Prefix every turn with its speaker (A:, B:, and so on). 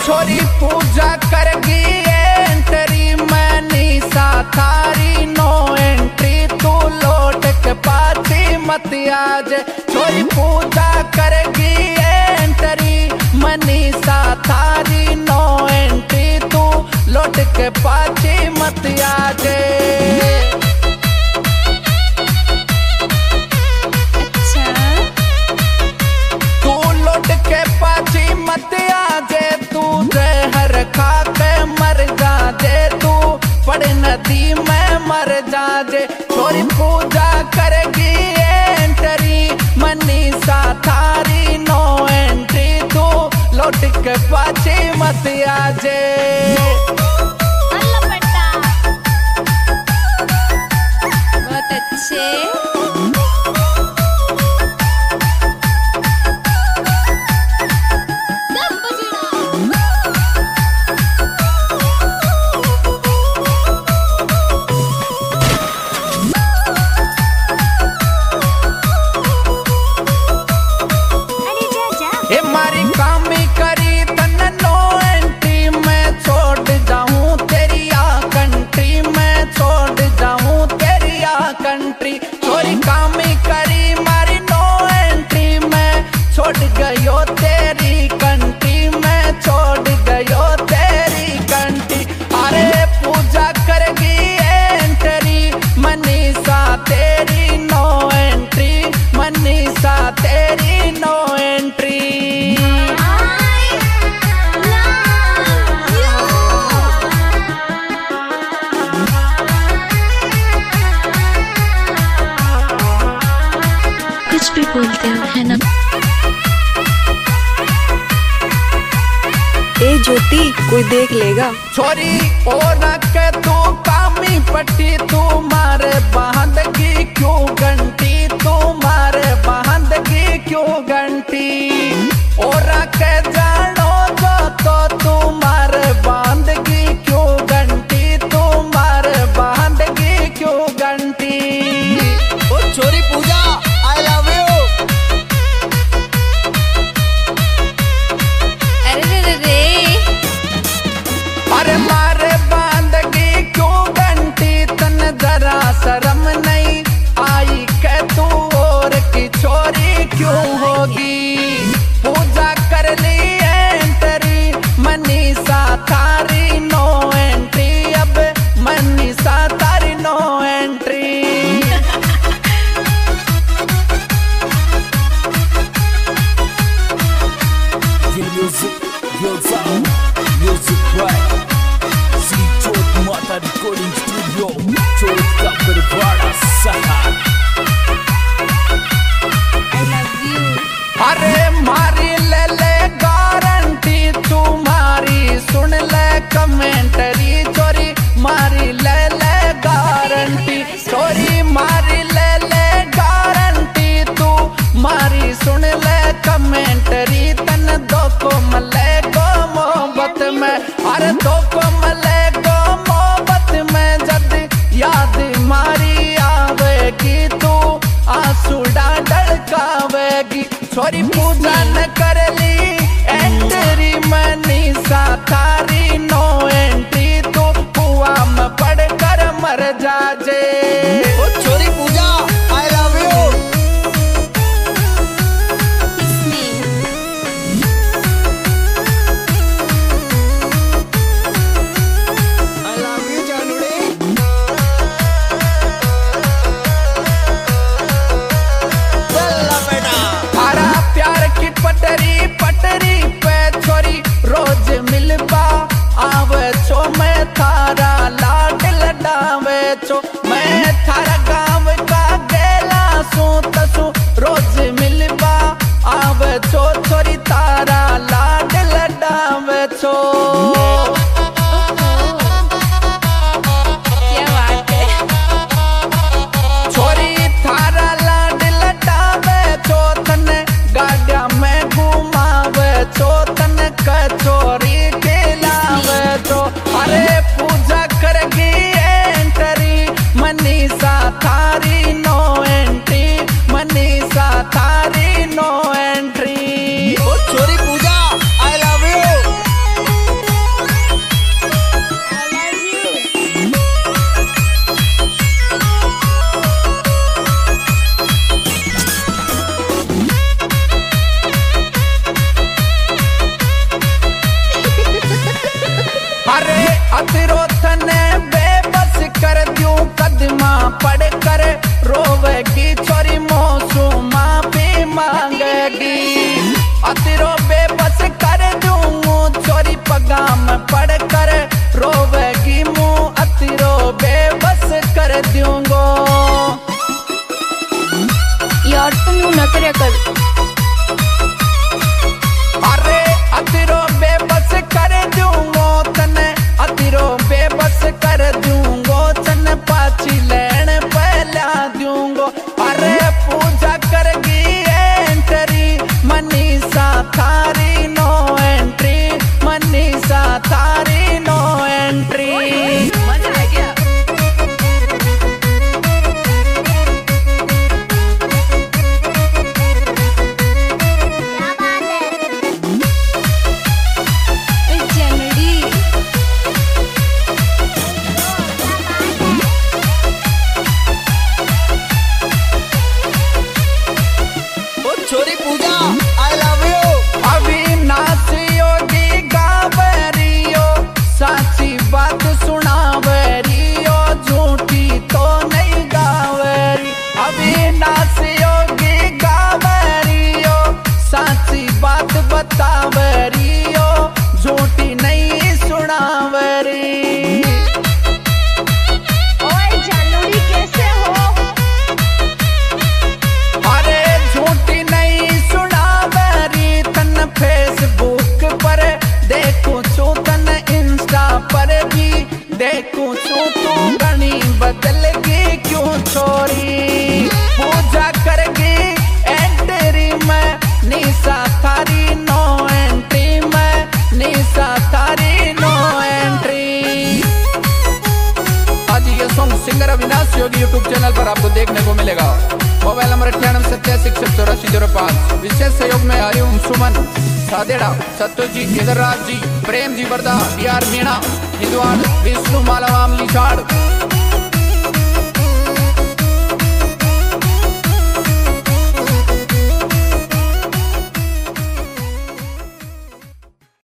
A: छोरी पूजा करगी entry many सा थारी नो एंट्री तू लौट के पाछी मत आज। छोरी पूजा करगी एंट्री मनी सा थारी नो एंट्री तू लौट के पाछी मत आज। तू लौट के पाछी मत आजे तू जहर खा के मर जाजे तू पड़ नदी में मर जाजे। छोरी पूजा करेगी एंट्री मनी सा थारी नो एंट्री तू लौट के पाछी मत आजे।
B: बहुत अच्छे।
A: मारी कामी करी तन नो एंट्री मैं छोड़ जाऊं तेरी आ कंट्री मैं छोड़ जाऊं तेरी आ कंट्री। छोरी कामी करी मारी नो एंट्री मैं छोड़ गयो तेरी कंट्री मैं छोड़ गयो तेरी कंट्री। अरे पूजा करेगी एंट्री मनी सा तेरी नो एंट्री मनी सा तेरी नो एंट्री।
B: कुछ भी बोलते हो है ना।
C: ए ज्योति कोई देख लेगा।
A: छोरी और के तू कामी पट्टी तू मारे बहंदगी क्यों घंटी तू मारे बहंदगी क्यों घंटी। और के जानो जो तो तू मारे बहंदगी क्यों घंटी तू मारे बहंदगी क्यों घंटी।
D: ओ छोरी पूजा आई लव यू।
B: अरे रे रे
A: अरे मारे बंदगी क्यों घंटी तन जरा शर्म नहीं आई के तू और की छोरी क्यों होगी। पूजा कर ली एंट्री मनी सा थारी नो एंट्री अब मनी सा थारी no entry.
E: Music, your sound, music right. See Chot Mata Recording Studio, Chot Kaparwada Sahar.
B: I love you।
A: अरे मारी ले ले गारंटी तुम्हारी सुन ले कमेंटरी। चोरी मारी ले ले गारंटी चोरी मारी ले ले गारंटी तू मारी सुन ले कमेंटरी। तन दो को मले गो मोहब्बत में अरे दो को मले गो मोहब्बत में जद याद मारी आ कदमा पड़ कर रोवेगी छोरी मौसमा भी मांगेगी। अतिरो बेबस कर दूंगू छोरी पगाम पड़ कर रोवेगी मुँह अतिरो बेबस कर दूंगो।
C: यार तुम यूं न करया कर।
A: अरे अतिरो बेबस कर दूंगो तने अतिरो बेबस कर दूंगो तने पाछी लेन पहला दूंगो। अरे पूजा करगी एंट्री मनीषा थारी नो एंट्री मनीषा थारी नो एंट्री।
C: मजा आ गया।
B: जनडी
D: ओ छोरी Pooja I love you.
A: Avinash Yogi गावरियो साची बात सुनावरियो झूठी तो नहीं गावरी। अविनाश योगी गावरियो साची बात बतावरियो झूठी नहीं सुनावरी।
C: ओए जानूरी कैसे हो?
A: अरे झूठी नहीं सुनावरी तन फेसबुक पर देखूं छू तन इंस्टा पर भी देखूं छू तू घनी बदलगी क्यों छोरी। पूजा करगी एंट्री में निशा थारी नो एंट्री में निशा थारी नो एंट्री। आज ये song singer Avinash Yogi YouTube channel पर आपको देखने को मिलेगा। Mobile number 9876648005। विशेष सहयोग में हरिओम सुमन सादेड़ा सत्योजी केदारराज जी प्रेम जी वर्दा डी आर मीणा हिंदुआड़ विष्णु मालावाम लिछाड़।